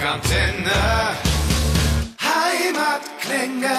Rockantenne. Heimatklänge.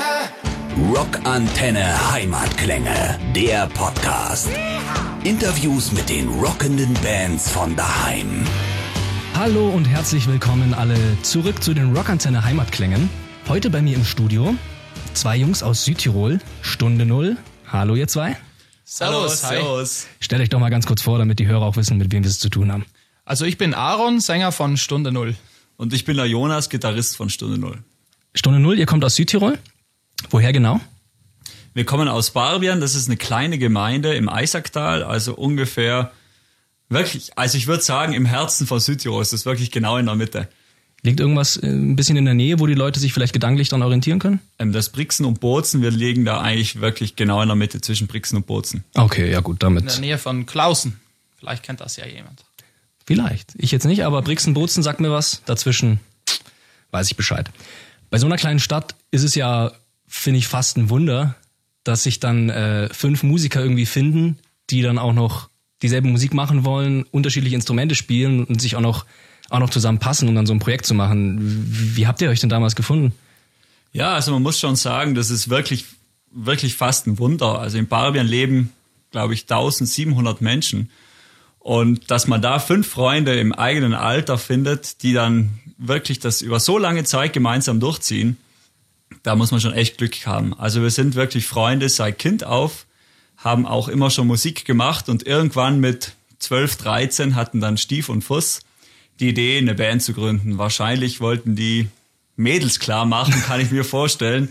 Rockantenne Heimatklänge, der Podcast. Interviews mit den rockenden Bands von daheim. Hallo und herzlich willkommen alle zurück zu den Rockantenne Heimatklängen. Heute bei mir im Studio 2 Jungs aus Südtirol, Stunde Null. Hallo ihr 2. Servus, servus. Stellt euch doch mal ganz kurz vor, damit die Hörer auch wissen, mit wem wir es zu tun haben. Also ich bin Aaron, Sänger von Stunde Null. Und ich bin der Jonas, Gitarrist von Stunde Null. Stunde Null, ihr kommt aus Südtirol. Woher genau? Wir kommen aus Barbien, das ist eine kleine Gemeinde im Eisacktal, also ungefähr, wirklich, also ich würde sagen, im Herzen von Südtirol, ist das wirklich genau in der Mitte. Liegt irgendwas ein bisschen in der Nähe, wo die Leute sich vielleicht gedanklich dran orientieren können? Das Brixen und Bozen, wir liegen da eigentlich wirklich genau in der Mitte zwischen Brixen und Bozen. Okay, ja gut, damit. In der Nähe von Klausen. Vielleicht kennt das ja jemand. Vielleicht. Ich jetzt nicht, aber Brixen, Bozen sagt mir was. Dazwischen weiß ich Bescheid. Bei so einer kleinen Stadt ist es ja, finde ich, fast ein Wunder, dass sich dann 5 Musiker irgendwie finden, die dann auch noch dieselbe Musik machen wollen, unterschiedliche Instrumente spielen und sich auch noch zusammenpassen, um dann so ein Projekt zu machen. Wie habt ihr euch denn damals gefunden? Ja, also man muss schon sagen, das ist wirklich, wirklich fast ein Wunder. Also in Barbien leben, glaube ich, 1700 Menschen. Und dass man da 5 Freunde im eigenen Alter findet, die dann wirklich das über so lange Zeit gemeinsam durchziehen, da muss man schon echt Glück haben. Also wir sind wirklich Freunde seit Kind auf, haben auch immer schon Musik gemacht und irgendwann mit 12, 13 hatten dann Stief und Fuss die Idee, eine Band zu gründen. Wahrscheinlich wollten die Mädels klar machen, kann ich mir vorstellen.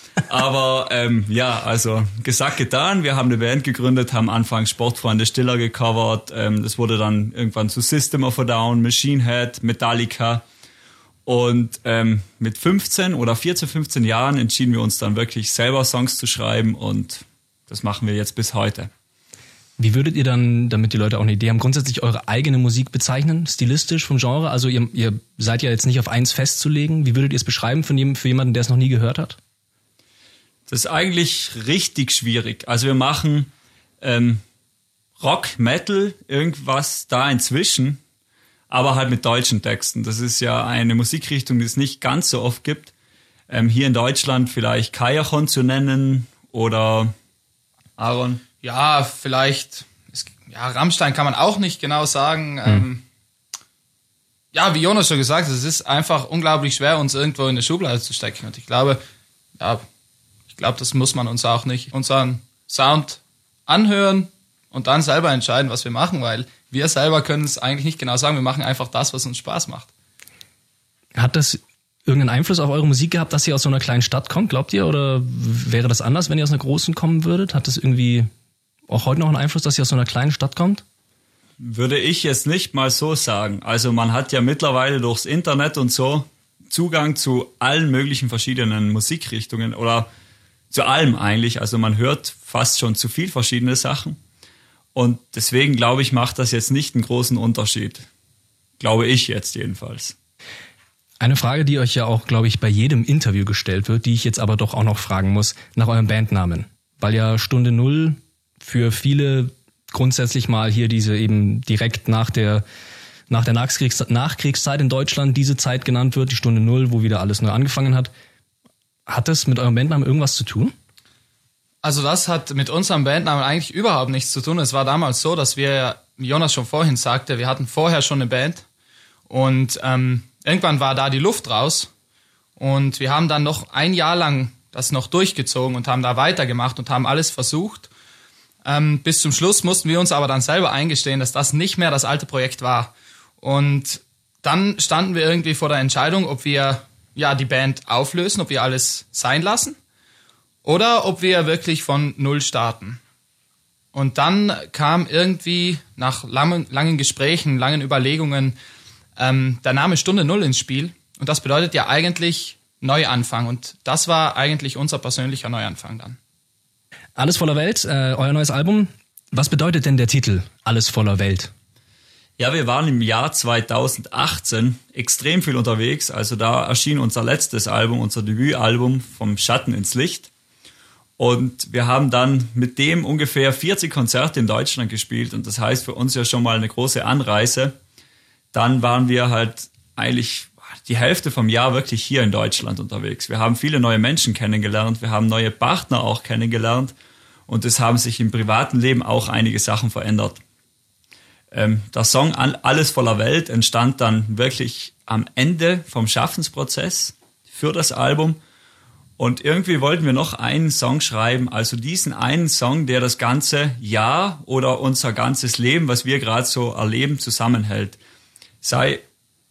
Aber ja, also gesagt, getan. Wir haben eine Band gegründet, haben anfangs Sportfreunde Stiller gecovert. Das wurde dann irgendwann zu System of a Down, Machine Head, Metallica. Und mit 14 oder 14, 15 Jahren entschieden wir uns dann wirklich selber Songs zu schreiben und das machen wir jetzt bis heute. Wie würdet ihr dann, damit die Leute auch eine Idee haben, grundsätzlich eure eigene Musik bezeichnen, stilistisch vom Genre? Also ihr seid ja jetzt nicht auf eins festzulegen. Wie würdet ihr es beschreiben für jemanden, der es noch nie gehört hat? Das ist eigentlich richtig schwierig. Also wir machen Rock, Metal, irgendwas da inzwischen, aber halt mit deutschen Texten. Das ist ja eine Musikrichtung, die es nicht ganz so oft gibt. Hier in Deutschland vielleicht Kajachon zu nennen oder Aaron. Ja, vielleicht, Rammstein kann man auch nicht genau sagen. Ja, wie Jonas schon gesagt hat, es ist einfach unglaublich schwer, uns irgendwo in eine Schublade zu stecken. Und ich glaube, das muss man uns auch nicht. Unseren Sound anhören und dann selber entscheiden, was wir machen, weil wir selber können es eigentlich nicht genau sagen. Wir machen einfach das, was uns Spaß macht. Hat das irgendeinen Einfluss auf eure Musik gehabt, dass ihr aus so einer kleinen Stadt kommt, glaubt ihr? Oder wäre das anders, wenn ihr aus einer großen kommen würdet? Hat das irgendwie auch heute noch einen Einfluss, dass ihr aus so einer kleinen Stadt kommt? Würde ich jetzt nicht mal so sagen. Also man hat ja mittlerweile durchs Internet und so Zugang zu allen möglichen verschiedenen Musikrichtungen oder zu allem eigentlich. Also man hört fast schon zu viel verschiedene Sachen. Und deswegen, glaube ich, macht das jetzt nicht einen großen Unterschied. Glaube ich jetzt jedenfalls. Eine Frage, die euch ja auch, glaube ich, bei jedem Interview gestellt wird, die ich jetzt aber doch auch noch fragen muss, nach eurem Bandnamen. Weil ja Stunde Null für viele grundsätzlich mal hier diese eben direkt nach der Nachkriegszeit in Deutschland diese Zeit genannt wird, die Stunde Null, wo wieder alles neu angefangen hat. Hat das mit eurem Bandnamen irgendwas zu tun? Also das hat mit unserem Bandnamen eigentlich überhaupt nichts zu tun. Es war damals so, dass wir, wie Jonas schon vorhin sagte, wir hatten vorher schon eine Band und irgendwann war da die Luft raus und wir haben dann noch ein Jahr lang das noch durchgezogen und haben da weitergemacht und haben alles versucht. Bis zum Schluss mussten wir uns aber dann selber eingestehen, dass das nicht mehr das alte Projekt war. Und dann standen wir irgendwie vor der Entscheidung, ob wir die Band auflösen, ob wir alles sein lassen oder ob wir wirklich von Null starten. Und dann kam irgendwie nach langen Gesprächen, langen Überlegungen der Name Stunde Null ins Spiel. Und das bedeutet ja eigentlich Neuanfang. Und das war eigentlich unser persönlicher Neuanfang dann. Alles voller Welt, euer neues Album. Was bedeutet denn der Titel Alles voller Welt? Ja, wir waren im Jahr 2018 extrem viel unterwegs. Also da erschien unser letztes Album, unser Debütalbum Vom Schatten ins Licht. Und wir haben dann mit dem ungefähr 40 Konzerte in Deutschland gespielt. Und das heißt für uns ja schon mal eine große Anreise. Dann waren wir halt eigentlich die Hälfte vom Jahr wirklich hier in Deutschland unterwegs. Wir haben viele neue Menschen kennengelernt, wir haben neue Partner auch kennengelernt und es haben sich im privaten Leben auch einige Sachen verändert. Der Song Alles voller Welt entstand dann wirklich am Ende vom Schaffensprozess für das Album. Und irgendwie wollten wir noch einen Song schreiben, also diesen einen Song, der das ganze Jahr oder unser ganzes Leben, was wir gerade so erleben, zusammenhält. Sei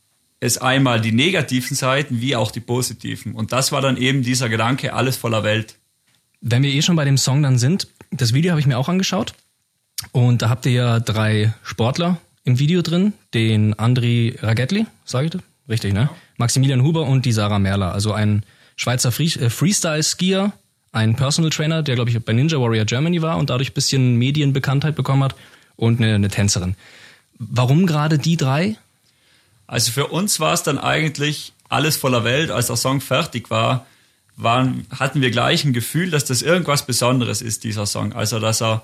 es einmal die negativen Seiten wie auch die positiven. Und das war dann eben dieser Gedanke, alles voller Welt. Wenn wir schon bei dem Song dann sind, das Video habe ich mir auch angeschaut. Und da habt ihr ja 3 Sportler im Video drin. Den Andri Ragettli, sage ich das? Richtig, ne? Maximilian Huber und die Sarah Merler, also ein Schweizer Freestyle-Skier, ein Personal Trainer, der, glaube ich, bei Ninja Warrior Germany war und dadurch ein bisschen Medienbekanntheit bekommen hat und eine Tänzerin. Warum gerade die 3? Also für uns war es dann eigentlich alles voller Welt. Als der Song fertig war, hatten wir gleich ein Gefühl, dass das irgendwas Besonderes ist, dieser Song. Also dass er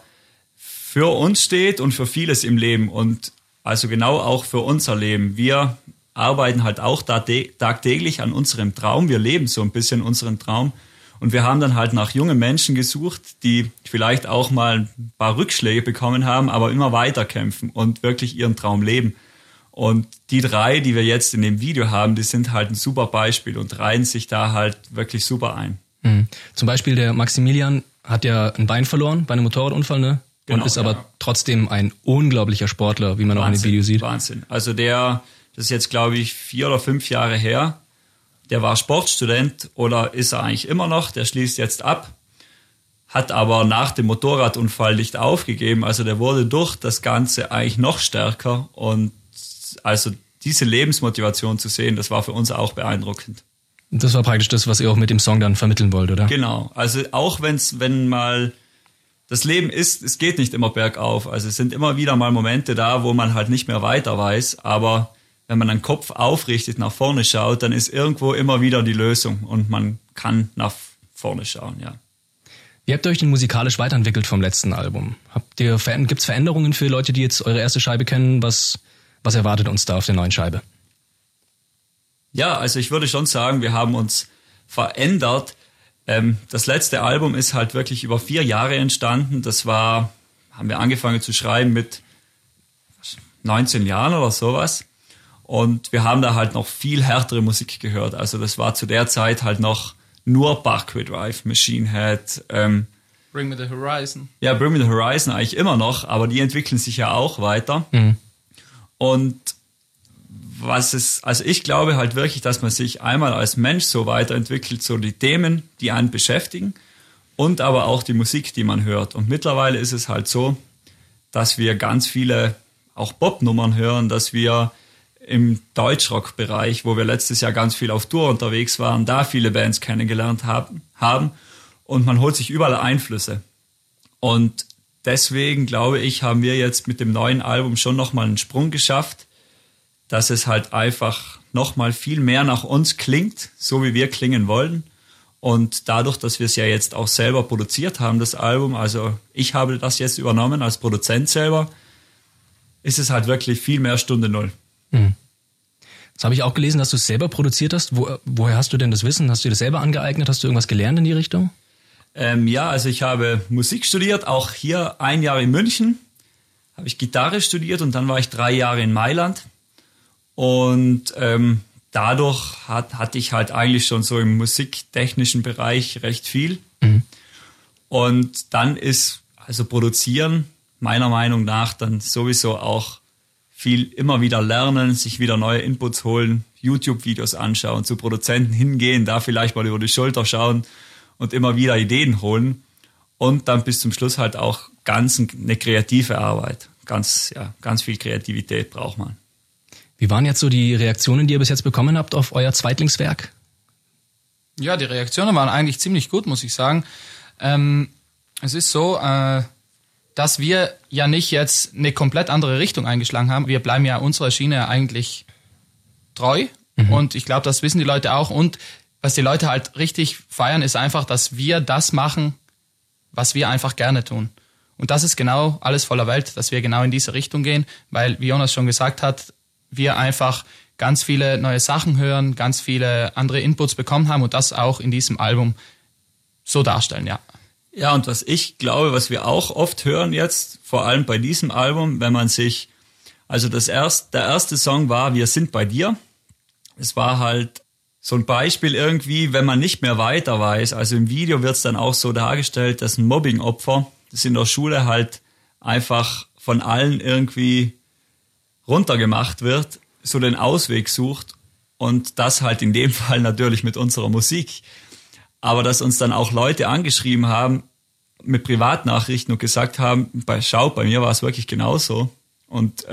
für uns steht und für vieles im Leben und also genau auch für unser Leben. Wir arbeiten halt auch tagtäglich an unserem Traum. Wir leben so ein bisschen unseren Traum. Und wir haben dann halt nach jungen Menschen gesucht, die vielleicht auch mal ein paar Rückschläge bekommen haben, aber immer weiter kämpfen und wirklich ihren Traum leben. Und die 3, die wir jetzt in dem Video haben, die sind halt ein super Beispiel und reihen sich da halt wirklich super ein. Mhm. Zum Beispiel der Maximilian hat ja ein Bein verloren bei einem Motorradunfall, ne? Genau, und ist aber trotzdem ein unglaublicher Sportler, wie man auch in dem Video sieht. Wahnsinn. Also das ist jetzt, glaube ich, 4 oder 5 Jahre her. Der war Sportstudent oder ist er eigentlich immer noch. Der schließt jetzt ab, hat aber nach dem Motorradunfall nicht aufgegeben. Also der wurde durch das Ganze eigentlich noch stärker. Und also diese Lebensmotivation zu sehen, das war für uns auch beeindruckend. Das war praktisch das, was ihr auch mit dem Song dann vermitteln wollt, oder? Genau. Also auch wenn mal das Leben ist, es geht nicht immer bergauf. Also es sind immer wieder mal Momente da, wo man halt nicht mehr weiter weiß. Aber wenn man den Kopf aufrichtet, nach vorne schaut, dann ist irgendwo immer wieder die Lösung und man kann nach vorne schauen, ja. Wie habt ihr euch denn musikalisch weiterentwickelt vom letzten Album? Gibt's Veränderungen für Leute, die jetzt eure erste Scheibe kennen? Was erwartet uns da auf der neuen Scheibe? Ja, also ich würde schon sagen, wir haben uns verändert. Das letzte Album ist halt wirklich über 4 Jahre entstanden. Haben wir angefangen zu schreiben mit 19 Jahren oder sowas. Und wir haben da halt noch viel härtere Musik gehört. Also das war zu der Zeit halt noch nur Parkway Drive, Machine Head. Bring Me the Horizon. Ja, Bring Me the Horizon eigentlich immer noch, aber die entwickeln sich ja auch weiter. Mhm. Und also ich glaube halt wirklich, dass man sich einmal als Mensch so weiterentwickelt, so die Themen, die einen beschäftigen und aber auch die Musik, die man hört. Und mittlerweile ist es halt so, dass wir ganz viele auch Pop-Nummern hören, dass wir im Deutschrock-Bereich, wo wir letztes Jahr ganz viel auf Tour unterwegs waren, da viele Bands kennengelernt haben und man holt sich überall Einflüsse. Und deswegen, glaube ich, haben wir jetzt mit dem neuen Album schon nochmal einen Sprung geschafft, dass es halt einfach nochmal viel mehr nach uns klingt, so wie wir klingen wollen. Und dadurch, dass wir es ja jetzt auch selber produziert haben, das Album, also ich habe das jetzt übernommen als Produzent selber, ist es halt wirklich viel mehr Stunde Null. Mhm. Jetzt habe ich auch gelesen, dass du es selber produziert hast. Woher hast du denn das Wissen? Hast du dir das selber angeeignet? Hast du irgendwas gelernt in die Richtung? Ja, also ich habe Musik studiert, auch hier 1 Jahr in München, habe ich Gitarre studiert und dann war ich 3 Jahre in Mailand. Und dadurch hatte ich halt eigentlich schon so im musiktechnischen Bereich recht viel. Mhm. Und dann ist also Produzieren meiner Meinung nach dann sowieso auch viel immer wieder lernen, sich wieder neue Inputs holen, YouTube-Videos anschauen, zu Produzenten hingehen, da vielleicht mal über die Schulter schauen und immer wieder Ideen holen. Und dann bis zum Schluss halt auch eine kreative Arbeit. Ganz viel Kreativität braucht man. Wie waren jetzt so die Reaktionen, die ihr bis jetzt bekommen habt auf euer Zweitlingswerk? Ja, die Reaktionen waren eigentlich ziemlich gut, muss ich sagen. Es ist so, dass wir ja nicht jetzt eine komplett andere Richtung eingeschlagen haben. Wir bleiben ja unserer Schiene eigentlich treu. Mhm. Und ich glaube, das wissen die Leute auch. Und was die Leute halt richtig feiern, ist einfach, dass wir das machen, was wir einfach gerne tun. Und das ist genau alles voller Welt, dass wir genau in diese Richtung gehen. Weil, wie Jonas schon gesagt hat, wir einfach ganz viele neue Sachen hören, ganz viele andere Inputs bekommen haben und das auch in diesem Album so darstellen, ja. Ja, und was ich glaube, was wir auch oft hören jetzt, vor allem bei diesem Album, wenn man sich, also der erste Song war Wir sind bei dir. Es war halt so ein Beispiel irgendwie, wenn man nicht mehr weiter weiß. Also im Video wird es dann auch so dargestellt, dass ein Mobbing-Opfer, das in der Schule halt einfach von allen irgendwie runtergemacht wird, so den Ausweg sucht und das halt in dem Fall natürlich mit unserer Musik. Aber dass uns dann auch Leute angeschrieben haben mit Privatnachrichten und gesagt haben, schau, bei mir war es wirklich genauso. Und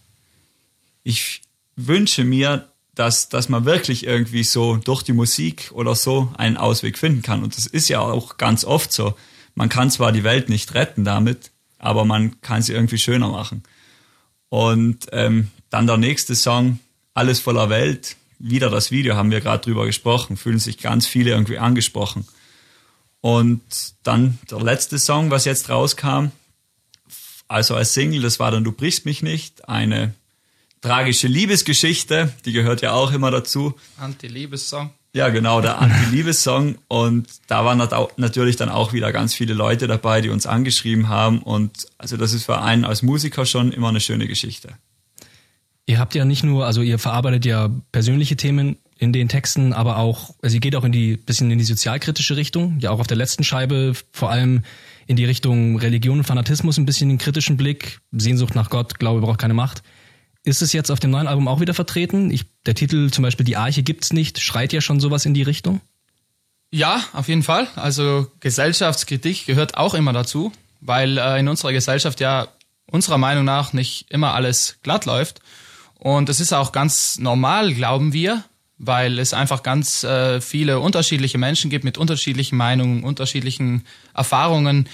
ich wünsche mir, dass man wirklich irgendwie so durch die Musik oder so einen Ausweg finden kann. Und das ist ja auch ganz oft so. Man kann zwar die Welt nicht retten damit, aber man kann sie irgendwie schöner machen. Und dann der nächste Song, Alles voller Welt, wieder das Video, haben wir gerade drüber gesprochen, fühlen sich ganz viele irgendwie angesprochen. Und dann der letzte Song, was jetzt rauskam, also als Single, das war dann Du brichst mich nicht, eine tragische Liebesgeschichte, die gehört ja auch immer dazu. Anti-Liebes-Song. Ja, genau, der Anti-Liebes-Song. Und da waren natürlich dann auch wieder ganz viele Leute dabei, die uns angeschrieben haben. Und also das ist für einen als Musiker schon immer eine schöne Geschichte. Ihr habt ja nicht nur, also ihr verarbeitet ja persönliche Themen in den Texten, aber auch, also ihr geht auch bisschen in die sozialkritische Richtung, ja auch auf der letzten Scheibe vor allem in die Richtung Religion und Fanatismus ein bisschen den kritischen Blick, Sehnsucht nach Gott, Glaube braucht keine Macht. Ist es jetzt auf dem neuen Album auch wieder vertreten? Der Titel zum Beispiel Die Arche gibt's nicht, schreit ja schon sowas in die Richtung? Ja, auf jeden Fall. Also Gesellschaftskritik gehört auch immer dazu, weil in unserer Gesellschaft ja unserer Meinung nach nicht immer alles glatt läuft. Und es ist auch ganz normal, glauben wir, weil es einfach ganz viele unterschiedliche Menschen gibt mit unterschiedlichen Meinungen, unterschiedlichen Erfahrungen.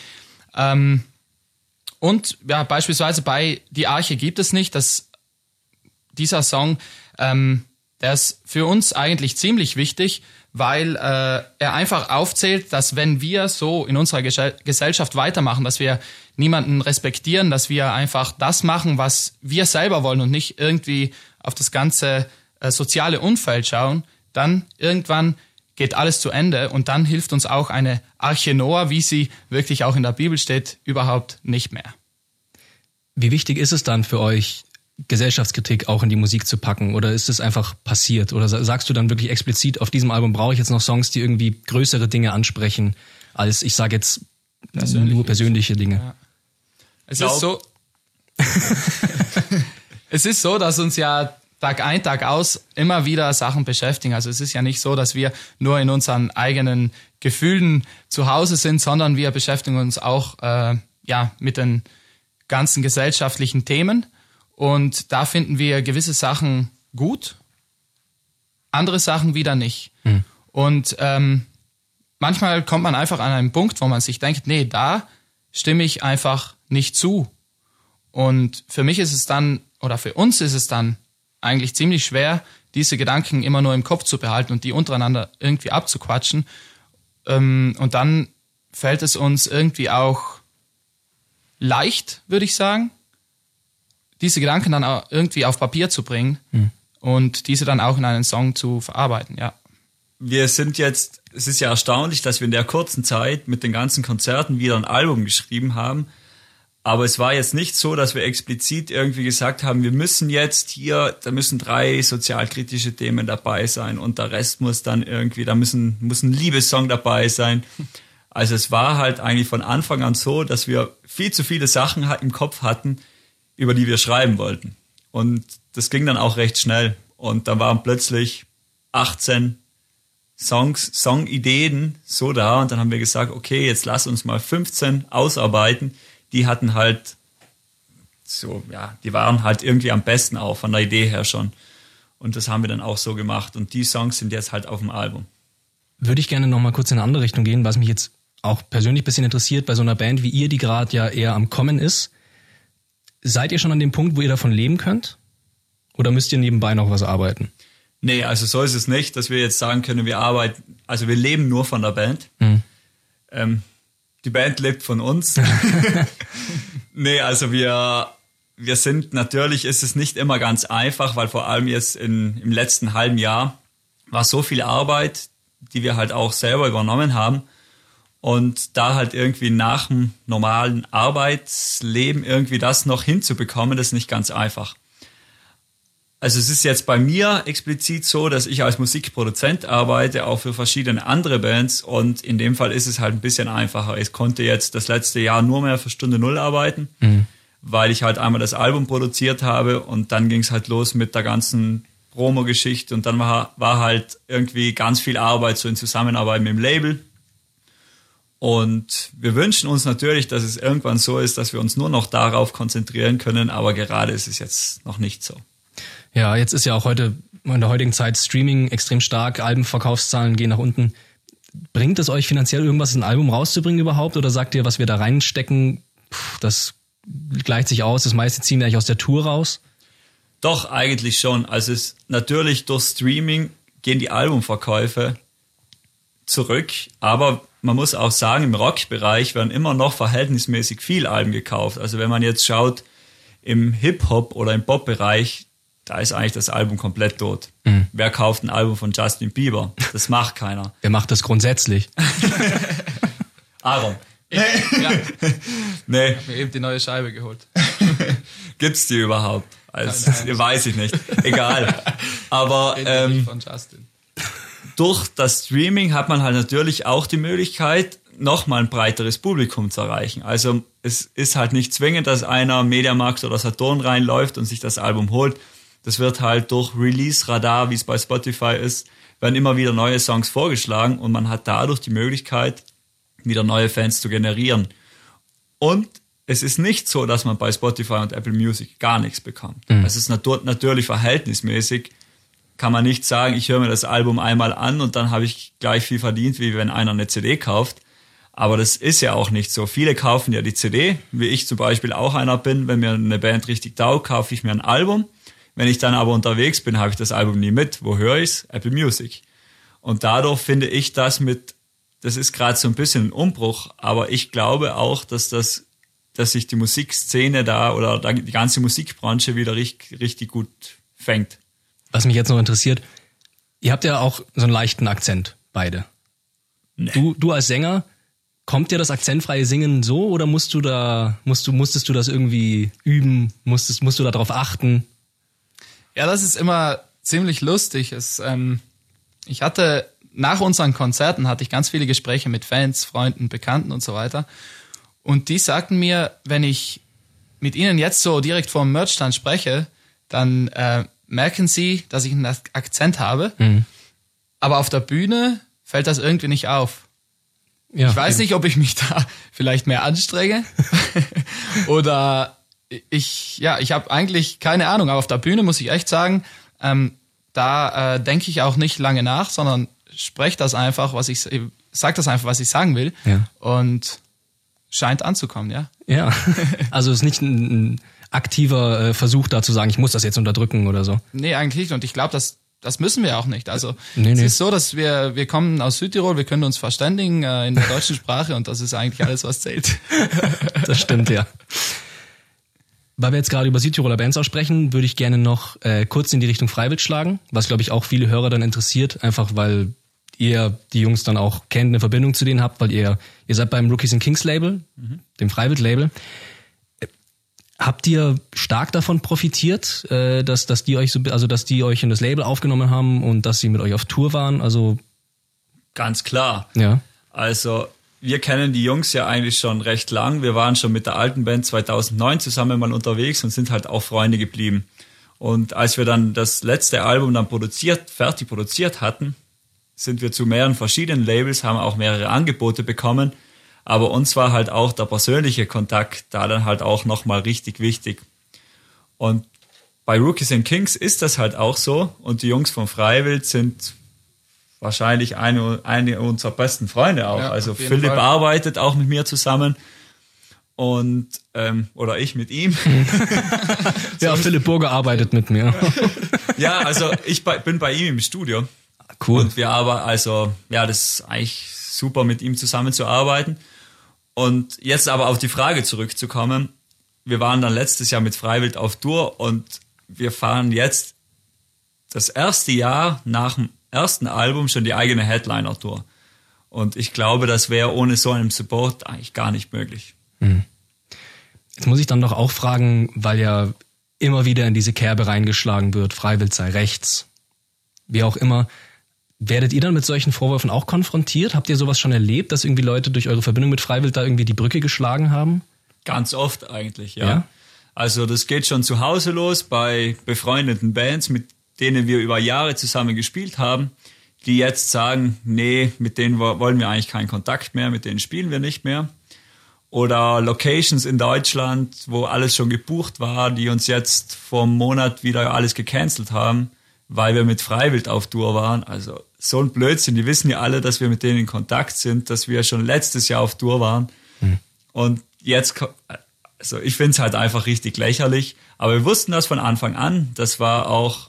Und ja, beispielsweise bei Die Arche gibt es nicht, dieser Song, der ist für uns eigentlich ziemlich wichtig, weil er einfach aufzählt, dass wenn wir so in unserer Gesellschaft weitermachen, dass wir niemanden respektieren, dass wir einfach das machen, was wir selber wollen und nicht irgendwie auf das ganze soziale Umfeld schauen, dann irgendwann geht alles zu Ende und dann hilft uns auch eine Arche Noah, wie sie wirklich auch in der Bibel steht, überhaupt nicht mehr. Wie wichtig ist es dann für euch, Gesellschaftskritik auch in die Musik zu packen? Oder ist es einfach passiert? Oder sagst du dann wirklich explizit, auf diesem Album brauche ich jetzt noch Songs, die irgendwie größere Dinge ansprechen, als, ich sage jetzt, nur persönliche Dinge? Ja. Es ist so, dass uns ja Tag ein, Tag aus immer wieder Sachen beschäftigen. Also es ist ja nicht so, dass wir nur in unseren eigenen Gefühlen zu Hause sind, sondern wir beschäftigen uns auch mit den ganzen gesellschaftlichen Themen. Und da finden wir gewisse Sachen gut, andere Sachen wieder nicht. Und manchmal kommt man einfach an einen Punkt, wo man sich denkt, nee, da stimme ich einfach nicht zu. Und für mich ist es dann, oder für uns ist es dann eigentlich ziemlich schwer, diese Gedanken immer nur im Kopf zu behalten und die untereinander irgendwie abzuquatschen. Und dann fällt es uns irgendwie auch leicht, würde ich sagen, diese Gedanken dann auch irgendwie auf Papier zu bringen und diese dann auch in einen Song zu verarbeiten, ja. Es ist ja erstaunlich, dass wir in der kurzen Zeit mit den ganzen Konzerten wieder ein Album geschrieben haben. Aber es war jetzt nicht so, dass wir explizit irgendwie gesagt haben, wir müssen jetzt hier, da müssen 3 sozialkritische Themen dabei sein und der Rest muss dann irgendwie, muss ein Liebessong dabei sein. Also es war halt eigentlich von Anfang an so, dass wir viel zu viele Sachen im Kopf hatten, über die wir schreiben wollten. Und das ging dann auch recht schnell. Und da waren plötzlich 18 Songideen so da. Und dann haben wir gesagt, okay, jetzt lass uns mal 15 ausarbeiten. Die hatten halt so, ja, die waren halt irgendwie am besten auch von der Idee her schon. Und das haben wir dann auch so gemacht. Und die Songs sind jetzt halt auf dem Album. Würde ich gerne noch mal kurz in eine andere Richtung gehen, was mich jetzt auch persönlich ein bisschen interessiert bei so einer Band wie ihr, die gerade ja eher am Kommen ist. Seid ihr schon an dem Punkt, wo ihr davon leben könnt? Oder müsst ihr nebenbei noch was arbeiten? Nee, also so ist es nicht, dass wir jetzt sagen können, wir leben nur von der Band. Die Band lebt von uns. Nee, also wir natürlich ist es nicht immer ganz einfach, weil vor allem jetzt im letzten halben Jahr war so viel Arbeit, die wir halt auch selber übernommen haben. Und da halt irgendwie nach dem normalen Arbeitsleben irgendwie das noch hinzubekommen, das ist nicht ganz einfach. Also es ist jetzt bei mir explizit so, dass ich als Musikproduzent arbeite, auch für verschiedene andere Bands. Und in dem Fall ist es halt ein bisschen einfacher. Ich konnte jetzt das letzte Jahr nur mehr für Stunde Null arbeiten, weil ich halt einmal das Album produziert habe und dann ging es halt los mit der ganzen Promo-Geschichte. Und dann war halt irgendwie ganz viel Arbeit so in Zusammenarbeit mit dem Label. Und wir wünschen uns natürlich, dass es irgendwann so ist, dass wir uns nur noch darauf konzentrieren können, aber gerade ist es jetzt noch nicht so. Ja, jetzt ist ja auch heute, in der heutigen Zeit, Streaming extrem stark, Albenverkaufszahlen gehen nach unten. Bringt es euch finanziell irgendwas, ein Album rauszubringen überhaupt? Oder sagt ihr, was wir da reinstecken, das gleicht sich aus, das meiste ziehen wir eigentlich aus der Tour raus? Doch, eigentlich schon. Also es natürlich durch Streaming gehen die Albumverkäufe zurück, aber man muss auch sagen, im Rockbereich werden immer noch verhältnismäßig viel Alben gekauft. Also wenn man jetzt schaut, im Hip-Hop oder im Pop-Bereich, da ist eigentlich das Album komplett tot. Wer kauft ein Album von Justin Bieber? Das macht keiner. Wer macht das grundsätzlich? Aaron. Ja. Nee. Ich habe mir eben die neue Scheibe geholt. Gibt's die überhaupt? Also, weiß ich nicht. Egal. Aber von Justin. durch das Streaming hat man halt natürlich auch die Möglichkeit, nochmal ein breiteres Publikum zu erreichen. Also es ist halt nicht zwingend, dass einer Mediamarkt oder Saturn reinläuft und sich das Album holt. Das wird halt durch Release-Radar, wie es bei Spotify ist, werden immer wieder neue Songs vorgeschlagen und man hat dadurch die Möglichkeit, wieder neue Fans zu generieren. Und es ist nicht so, dass man bei Spotify und Apple Music gar nichts bekommt. Es ist natürlich verhältnismäßig, kann man nicht sagen, ich höre mir das Album einmal an und dann habe ich gleich viel verdient, wie wenn einer eine CD kauft. Aber das ist ja auch nicht so. Viele kaufen ja die CD, wie ich zum Beispiel auch einer bin. Wenn mir eine Band richtig taugt, kaufe ich mir ein Album. Wenn ich dann aber unterwegs bin, habe ich das Album nie mit. Wo höre ich's? Apple Music. Und dadurch finde ich das ist gerade so ein bisschen ein Umbruch, aber ich glaube auch, dass sich die Musikszene da oder die ganze Musikbranche wieder richtig gut fängt. Was mich jetzt noch interessiert, ihr habt ja auch so einen leichten Akzent, beide. Nee. Du als Sänger, kommt dir das akzentfreie Singen so oder musstest du das irgendwie üben? Musst du darauf achten? Ja, das ist immer ziemlich lustig. Ich hatte nach unseren Konzerten hatte ich ganz viele Gespräche mit Fans, Freunden, Bekannten und so weiter. Und die sagten mir, wenn ich mit ihnen jetzt so direkt vor dem Merchstand spreche, dann merken sie, dass ich einen Akzent habe. Aber auf der Bühne fällt das irgendwie nicht auf. Ja, ich weiß nicht, ob ich mich da vielleicht mehr anstrenge oder ich habe eigentlich keine Ahnung. Aber auf der Bühne muss ich echt sagen, da denke ich auch nicht lange nach, sondern sag das einfach, was ich sagen will. Ja. Und scheint anzukommen, ja. Ja, also es ist nicht ein aktiver Versuch da zu sagen, ich muss das jetzt unterdrücken oder so. Nee, eigentlich nicht. Und ich glaube, das müssen wir auch nicht. Also es ist so, dass wir kommen aus Südtirol, wir können uns verständigen in der deutschen Sprache und das ist eigentlich alles, was zählt. Das stimmt, ja. Weil wir jetzt gerade über Südtiroler Bands auch sprechen, würde ich gerne noch kurz in die Richtung Freiwild schlagen, was glaube ich auch viele Hörer dann interessiert, einfach weil ihr die Jungs dann auch kennt, eine Verbindung zu denen habt, weil ihr seid beim Rookies and Kings Label, dem Freiwild Label. Habt ihr stark davon profitiert, dass die euch in das Label aufgenommen haben und dass sie mit euch auf Tour waren? Also ganz klar. Ja. Also wir kennen die Jungs ja eigentlich schon recht lang. Wir waren schon mit der alten Band 2009 zusammen mal unterwegs und sind halt auch Freunde geblieben. Und als wir dann das letzte Album dann fertig produziert hatten, sind wir zu mehreren verschiedenen Labels, haben auch mehrere Angebote bekommen. Aber uns war halt auch der persönliche Kontakt da dann halt auch nochmal richtig wichtig. Und bei Rookies and Kings ist das halt auch so. Und die Jungs von Freiwild sind wahrscheinlich eine unserer besten Freunde auch. Ja, also Philipp arbeitet auch mit mir zusammen. Und oder ich mit ihm. Ja, Philipp Burger arbeitet mit mir. Ja, also ich bin bei ihm im Studio. Cool. Und das ist eigentlich super, mit ihm zusammenzuarbeiten. Und jetzt aber auf die Frage zurückzukommen, wir waren dann letztes Jahr mit Freiwild auf Tour und wir fahren jetzt das erste Jahr nach dem ersten Album schon die eigene Headliner-Tour. Und ich glaube, das wäre ohne so einen Support eigentlich gar nicht möglich. Jetzt muss ich dann doch auch fragen, weil ja immer wieder in diese Kerbe reingeschlagen wird, Freiwild sei rechts, wie auch immer. Werdet ihr dann mit solchen Vorwürfen auch konfrontiert? Habt ihr sowas schon erlebt, dass irgendwie Leute durch eure Verbindung mit Freiwild da irgendwie die Brücke geschlagen haben? Ganz oft eigentlich, ja. Also das geht schon zu Hause los bei befreundeten Bands, mit denen wir über Jahre zusammen gespielt haben, die jetzt sagen, nee, mit denen wollen wir eigentlich keinen Kontakt mehr, mit denen spielen wir nicht mehr. Oder Locations in Deutschland, wo alles schon gebucht war, die uns jetzt vor einem Monat wieder alles gecancelt haben, weil wir mit Freiwild auf Tour waren. Also so ein Blödsinn, die wissen ja alle, dass wir mit denen in Kontakt sind, dass wir schon letztes Jahr auf Tour waren. Und jetzt, also ich finde es halt einfach richtig lächerlich, aber wir wussten das von Anfang an. Das war auch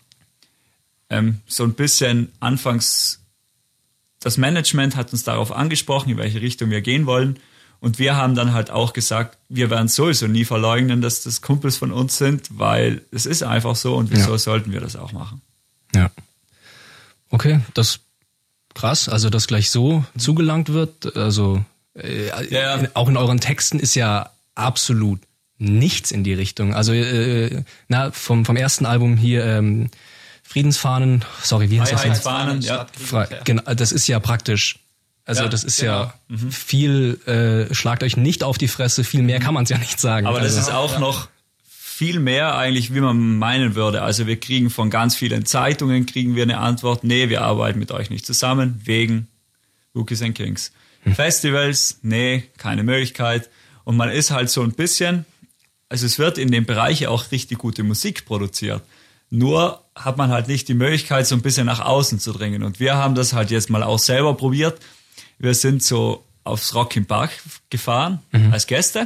so ein bisschen anfangs, das Management hat uns darauf angesprochen, in welche Richtung wir gehen wollen. Und wir haben dann halt auch gesagt, wir werden sowieso nie verleugnen, dass das Kumpels von uns sind, weil es ist einfach so und wieso sollten wir das auch machen. Ja. Okay, das krass, also dass gleich so zugelangt wird, also auch in euren Texten ist ja absolut nichts in die Richtung. Also vom ersten Album hier Friedensfahnen, sorry, wie heißt das? Freiheitsfahnen, ja. Genau, das ist ja praktisch, also das ist ja viel, schlagt euch nicht auf die Fresse, viel mehr kann man es ja nicht sagen. Aber das ist auch noch viel mehr eigentlich, wie man meinen würde. Also wir kriegen von ganz vielen Zeitungen kriegen wir eine Antwort, nee, wir arbeiten mit euch nicht zusammen, wegen Rookies and Kings. Festivals, nee, keine Möglichkeit. Und man ist halt so ein bisschen, also es wird in dem Bereich auch richtig gute Musik produziert. Nur hat man halt nicht die Möglichkeit, so ein bisschen nach außen zu dringen. Und wir haben das halt jetzt mal auch selber probiert. Wir sind so aufs Rock im Park gefahren als Gäste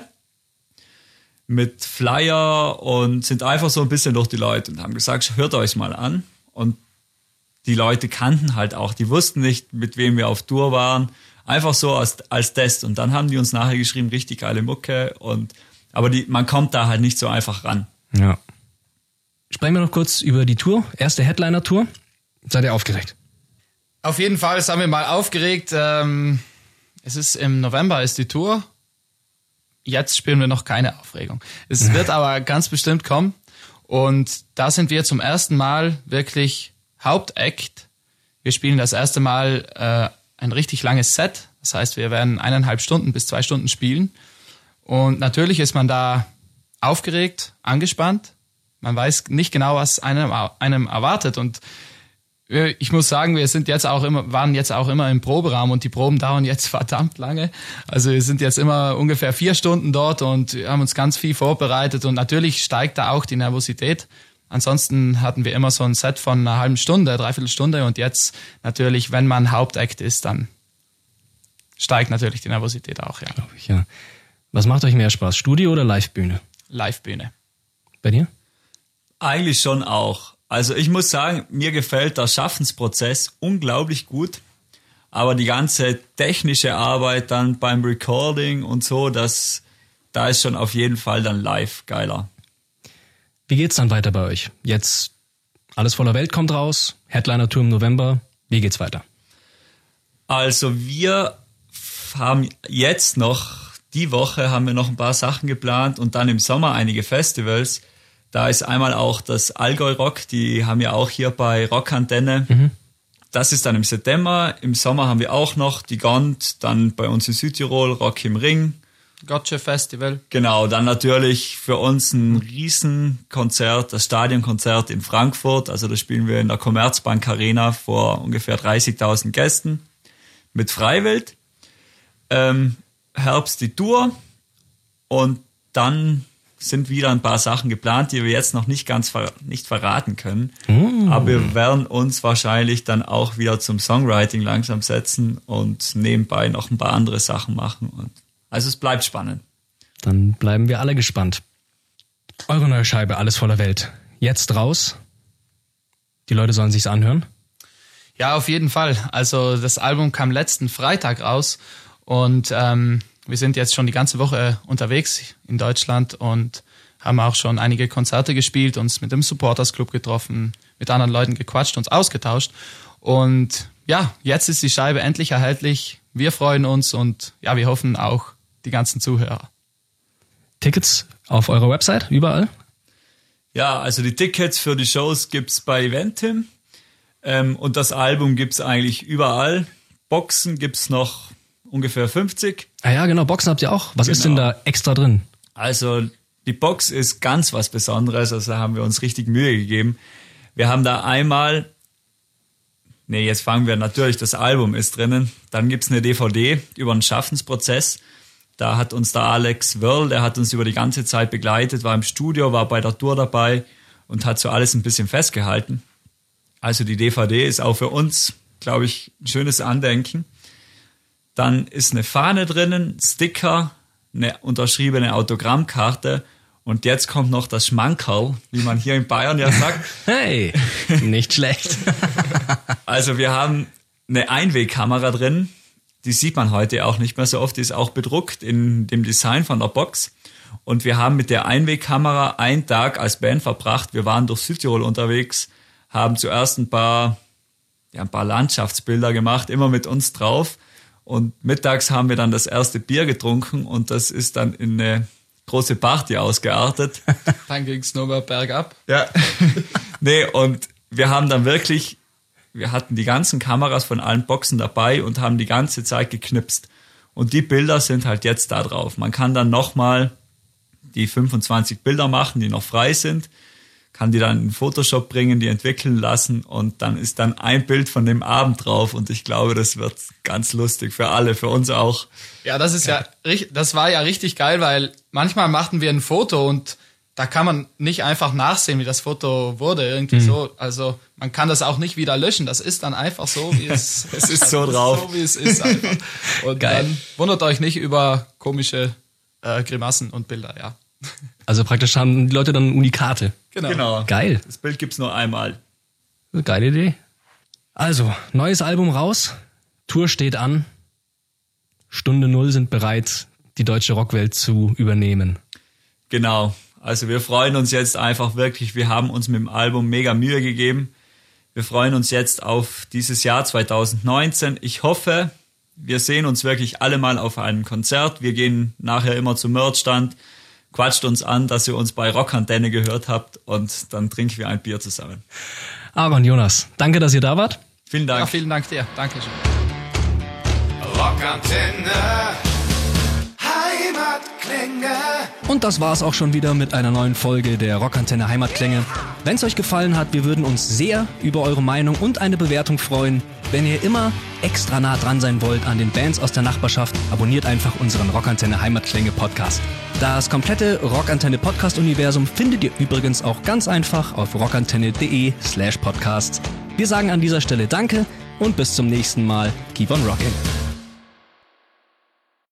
mit Flyer und sind einfach so ein bisschen durch die Leute und haben gesagt, hört euch mal an. Und die Leute kannten halt auch, die wussten nicht, mit wem wir auf Tour waren. Einfach so als Test. Und dann haben die uns nachher geschrieben, richtig geile Mucke. Aber man kommt da halt nicht so einfach ran. Ja. Sprechen wir noch kurz über die Tour. Erste Headliner-Tour. Seid ihr aufgeregt? Auf jeden Fall, das haben wir mal aufgeregt. Es ist im November ist die Tour. Jetzt spüren wir noch keine Aufregung. Es wird aber ganz bestimmt kommen. Und da sind wir zum ersten Mal wirklich Hauptact. Wir spielen das erste Mal ein richtig langes Set. Das heißt, wir werden 1,5 Stunden bis 2 Stunden spielen. Und natürlich ist man da aufgeregt, angespannt. Man weiß nicht genau, was einem erwartet. Und ich muss sagen, waren jetzt auch immer im Proberaum und die Proben dauern jetzt verdammt lange. Also wir sind jetzt immer ungefähr 4 Stunden dort und haben uns ganz viel vorbereitet und natürlich steigt da auch die Nervosität. Ansonsten hatten wir immer so ein Set von einer halben Stunde, 3/4 Stunde und jetzt natürlich, wenn man Hauptact ist, dann steigt natürlich die Nervosität auch, ja. Glaube ich, ja. Was macht euch mehr Spaß, Studio oder Livebühne? Livebühne. Bei dir? Eigentlich schon auch. Also ich muss sagen, mir gefällt der Schaffensprozess unglaublich gut, aber die ganze technische Arbeit dann beim Recording und so, da ist schon auf jeden Fall dann live geiler. Wie geht's dann weiter bei euch? Jetzt Alles voller Welt kommt raus, Headliner-Tour im November. Wie geht's weiter? Also wir haben jetzt die Woche haben wir noch ein paar Sachen geplant und dann im Sommer einige Festivals. Da ist einmal auch das Allgäu Rock, die haben ja auch hier bei Rockantenne. Mhm. Das ist dann im September. Im Sommer haben wir auch noch die Gond, dann bei uns in Südtirol, Rock im Ring. Gotcha Festival. Genau, dann natürlich für uns ein Riesenkonzert, das Stadionkonzert in Frankfurt. Also da spielen wir in der Commerzbank Arena vor ungefähr 30.000 Gästen mit Freiwild. Herbst die Tour und dann sind wieder ein paar Sachen geplant, die wir jetzt noch nicht ganz nicht verraten können. Aber wir werden uns wahrscheinlich dann auch wieder zum Songwriting langsam setzen und nebenbei noch ein paar andere Sachen machen. Also es bleibt spannend. Dann bleiben wir alle gespannt. Eure neue Scheibe, Alles voller Welt. Jetzt raus. Die Leute sollen sich's anhören. Ja, auf jeden Fall. Also das Album kam letzten Freitag raus und wir sind jetzt schon die ganze Woche unterwegs in Deutschland und haben auch schon einige Konzerte gespielt, uns mit dem Supporters Club getroffen, mit anderen Leuten gequatscht, uns ausgetauscht. Und ja, jetzt ist die Scheibe endlich erhältlich. Wir freuen uns und ja, wir hoffen auch die ganzen Zuhörer. Tickets auf eurer Website, überall? Ja, also die Tickets für die Shows gibt's bei Eventim und das Album gibt's eigentlich überall. Boxen gibt's noch ungefähr 50. Ah ja, genau, Boxen habt ihr auch. Was ist denn da extra drin? Also die Box ist ganz was Besonderes, also da haben wir uns richtig Mühe gegeben. Wir haben da einmal, jetzt fangen wir natürlich, das Album ist drinnen, dann gibt's eine DVD über einen Schaffensprozess. Da hat uns der Alex Wörl, der hat uns über die ganze Zeit begleitet, war im Studio, war bei der Tour dabei und hat so alles ein bisschen festgehalten. Also die DVD ist auch für uns, glaube ich, ein schönes Andenken. Dann ist eine Fahne drinnen, Sticker, eine unterschriebene Autogrammkarte und jetzt kommt noch das Schmankerl, wie man hier in Bayern ja sagt. Hey, nicht schlecht. Also wir haben eine Einwegkamera drin, die sieht man heute auch nicht mehr so oft, die ist auch bedruckt in dem Design von der Box. Und wir haben mit der Einwegkamera einen Tag als Band verbracht. Wir waren durch Südtirol unterwegs, haben zuerst ein paar Landschaftsbilder gemacht, immer mit uns drauf. Und mittags haben wir dann das erste Bier getrunken und das ist dann in eine große Party ausgeartet. Dann ging's nur mal bergab. Ja. Und wir haben dann wirklich, wir hatten die ganzen Kameras von allen Boxen dabei und haben die ganze Zeit geknipst. Und die Bilder sind halt jetzt da drauf. Man kann dann nochmal die 25 Bilder machen, die noch frei sind, kann die dann in Photoshop bringen, die entwickeln lassen und dann ist dann ein Bild von dem Abend drauf und ich glaube, das wird ganz lustig für alle, für uns auch. Ja, das war ja richtig geil, weil manchmal machten wir ein Foto und da kann man nicht einfach nachsehen, wie das Foto wurde, irgendwie so. Also man kann das auch nicht wieder löschen. Das ist dann einfach so, wie es es ist so drauf. So, wie es ist einfach. Und geil. Dann wundert euch nicht über komische Grimassen und Bilder, ja. Also praktisch haben die Leute dann Unikate. Genau. Geil. Das Bild gibt's nur einmal. Geile Idee. Also, neues Album raus. Tour steht an. Stunde 0 sind bereit, die deutsche Rockwelt zu übernehmen. Genau. Also wir freuen uns jetzt einfach wirklich. Wir haben uns mit dem Album mega Mühe gegeben. Wir freuen uns jetzt auf dieses Jahr 2019. Ich hoffe, wir sehen uns wirklich alle mal auf einem Konzert. Wir gehen nachher immer zum Merchstand. Quatscht uns an, dass ihr uns bei Rockantenne gehört habt und dann trinken wir ein Bier zusammen. Aaron, Jonas, danke, dass ihr da wart. Vielen Dank. Ja, vielen Dank dir. Dankeschön. Rockantenne, Heimatklänge. Und das war's auch schon wieder mit einer neuen Folge der Rockantenne Heimatklänge. Wenn es euch gefallen hat, wir würden uns sehr über eure Meinung und eine Bewertung freuen. Wenn ihr immer extra nah dran sein wollt an den Bands aus der Nachbarschaft, abonniert einfach unseren Rockantenne Heimatklänge Podcast. Das komplette Rockantenne Podcast-Universum findet ihr übrigens auch ganz einfach auf rockantenne.de/podcasts. Wir sagen an dieser Stelle Danke und bis zum nächsten Mal. Keep on rocking.